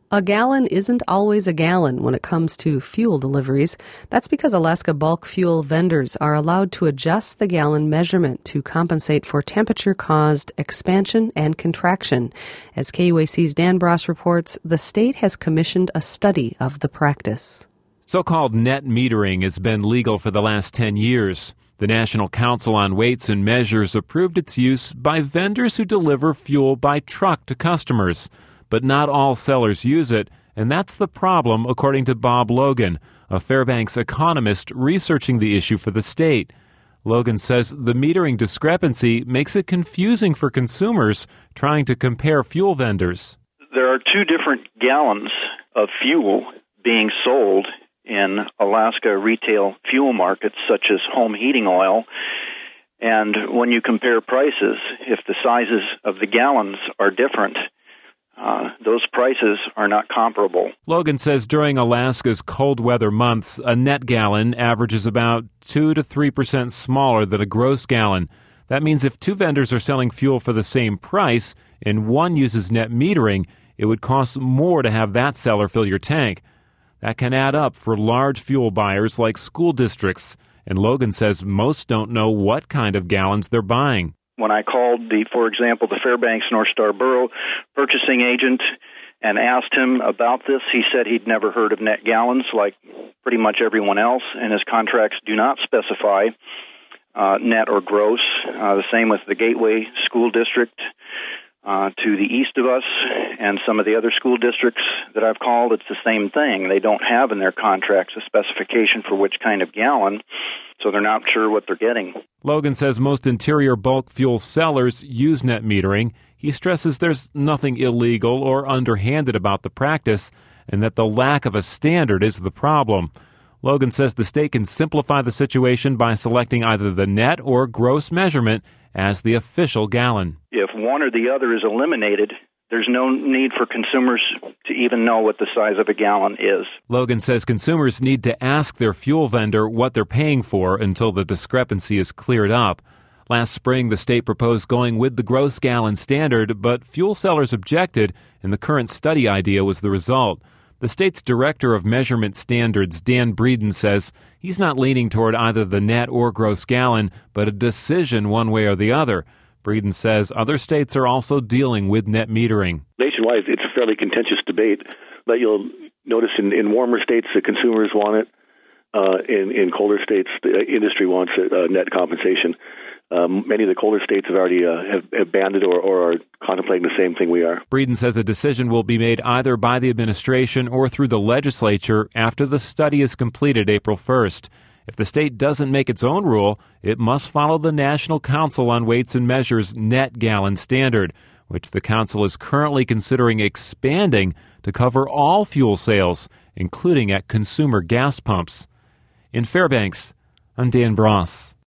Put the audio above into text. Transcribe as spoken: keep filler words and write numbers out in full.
A gallon isn't always a gallon when it comes to fuel deliveries. That's because Alaska bulk fuel vendors are allowed to adjust the gallon measurement to compensate for temperature-caused expansion and contraction. As K U A C's Dan Bross reports, the state has commissioned a study of the practice. So-called net metering has been legal for the last ten years. The National Council on Weights and Measures approved its use by vendors who deliver fuel by truck to customers. But not all sellers use it, and that's the problem, according to Bob Logan, a Fairbanks economist researching the issue for the state. Logan says the metering discrepancy makes it confusing for consumers trying to compare fuel vendors. There are two different gallons of fuel being sold in Alaska retail fuel markets, such as home heating oil. And when you compare prices, if the sizes of the gallons are different, Uh, those prices are not comparable. Logan says during Alaska's cold weather months, a net gallon averages about two to three percent smaller than a gross gallon. That means if two vendors are selling fuel for the same price and one uses net metering, it would cost more to have that seller fill your tank. That can add up for large fuel buyers like school districts, and Logan says most don't know what kind of gallons they're buying. When I called, the, for example, the Fairbanks North Star Borough purchasing agent and asked him about this, he said he'd never heard of net gallons like pretty much everyone else, and his contracts do not specify uh, net or gross. Uh, the same with the Gateway School District uh, to the east of us and some of the other school districts that I've called. It's the same thing. They don't have in their contracts a specification for which kind of gallon, so they're not sure what they're getting. Logan says most interior bulk fuel sellers use net metering. He stresses there's nothing illegal or underhanded about the practice and that the lack of a standard is the problem. Logan says the state can simplify the situation by selecting either the net or gross measurement as the official gallon. If one or the other is eliminated, there's no need for consumers to even know what the size of a gallon is. Logan says consumers need to ask their fuel vendor what they're paying for until the discrepancy is cleared up. Last spring, the state proposed going with the gross gallon standard, but fuel sellers objected, and the current study idea was the result. The state's Director of Measurement Standards, Dan Breeden, says he's not leaning toward either the net or gross gallon, but a decision one way or the other. Breeden says other states are also dealing with net metering. Nationwide, it's a fairly contentious debate, but you'll notice in, in warmer states the consumers want it. Uh, in, in colder states, the industry wants it, uh, net compensation. Um, many of the colder states have already uh, have, have banned it or, or are contemplating the same thing we are. Breeden says a decision will be made either by the administration or through the legislature after the study is completed April first. If the state doesn't make its own rule, it must follow the National Council on Weights and Measures net gallon standard, which the council is currently considering expanding to cover all fuel sales, including at consumer gas pumps. In Fairbanks, I'm Dan Bross.